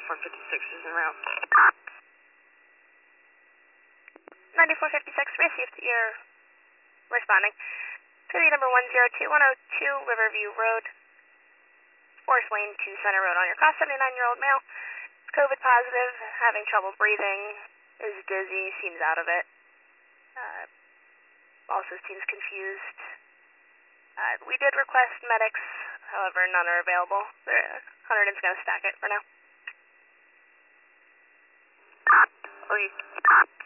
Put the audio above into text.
Uniform 56 is en route. 9456, received. You're responding. City number 102102, Riverview Road, Forest Lane to Center Road on your cross, 79-year-old male. COVID positive, having trouble breathing, is dizzy, seems out of it. Also seems confused. We did request medics, however, none are available. Hunterdon's going to stack it for now. Please.